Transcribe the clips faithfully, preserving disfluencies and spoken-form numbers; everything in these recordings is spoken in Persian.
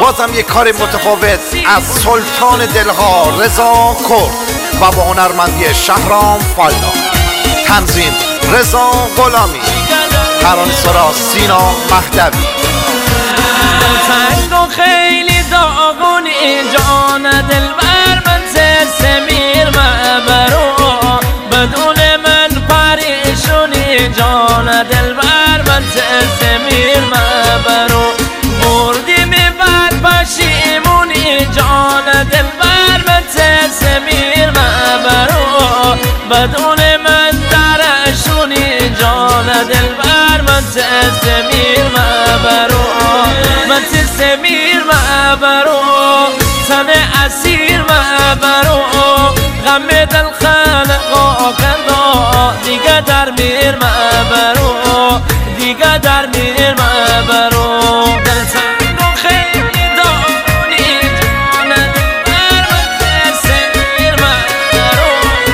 بازم یک کار متفاوت از سلطان دلها رضا کرد و با هنرمندی شهرام فلا. تنظیم رضا غلامی، ترانه سرا سینا مهدوی. تنگ و خیلی داغونی جان دلبر، من سمیر مبرو بدون من پریشونی جان دلبر، من سمیر مبرو بردی می بر پشیمونی جان دلبر، من سمیر مبرو بدون من درشونی جان دلبر، من سمیر مبرو من سمیر مبرو تن اسیر مبرو غم دل خلقا کردا دیگه در میر مبرو دیگه در میر مبرو دل تنگ و خیلی داغونی جان دلبر، من سمیر مبرو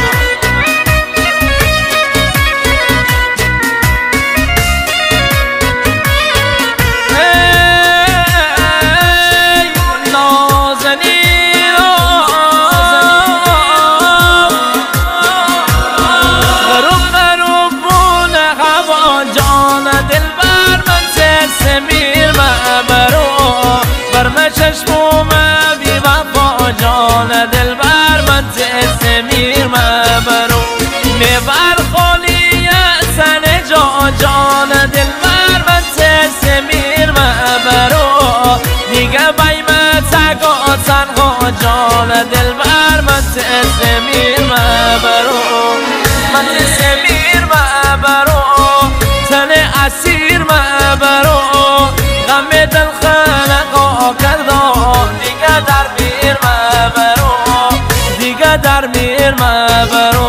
چشموم بی وفا جان دلبر، من سمیر مبرو میبر خالی سن جا جان دلبر، من سمیر مبرو دیگه بیم تگا تنها جان دلبر، من سمیر مبرو من سمیر مبرو تن اسیر مبرو غم دل خلقا کردا دیگه در میر مبرو دیگه در میر مبرو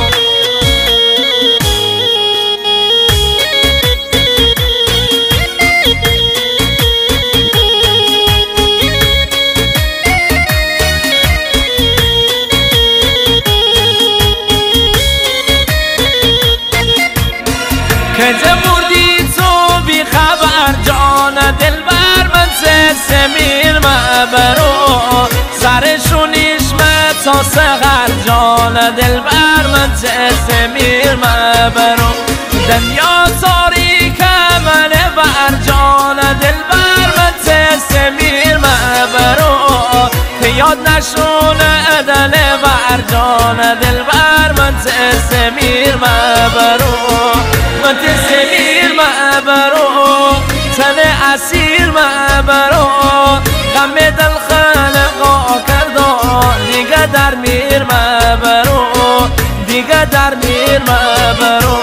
که بردی تو بی خبر جان دلبر، من سمیر مبرو سرشونیش تا سغر جان دلبر، من سمیر مبرو دنیا تاریک من بر جان دلبر، من سمیر مبرو که یاد نشونه دل بر جان دلبر، من سمیر مبرو من سمیر مبرو تن اسیر مبرو غم دل خلقا کردا دیگه در میر مبرو دیگه در میر مبرو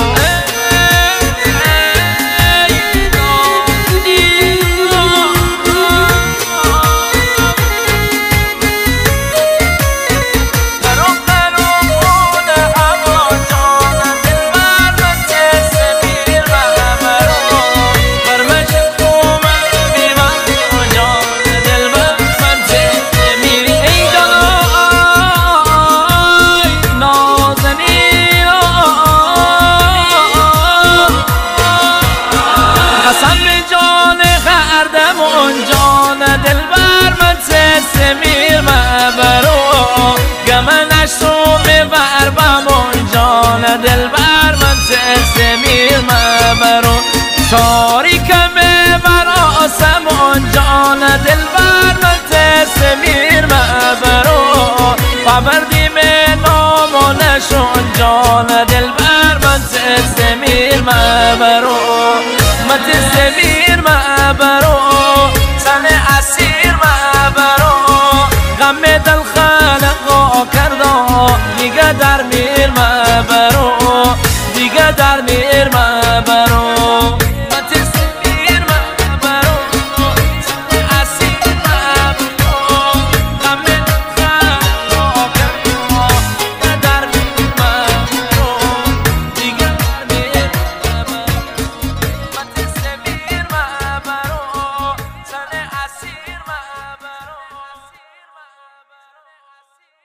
سمیر مبرو گمنش تو میبر بمون جان دلبر، من سمیر مبرو تاریک میبر آسمون جان دلبر، من سمیر مبرو پبردی می نامونشون جان دلبر، من سمیر مبرو من سمیر مبرو تن اسیر مبرو غم دل خلقا کردا دیگه در میر مبرو دیگه در میر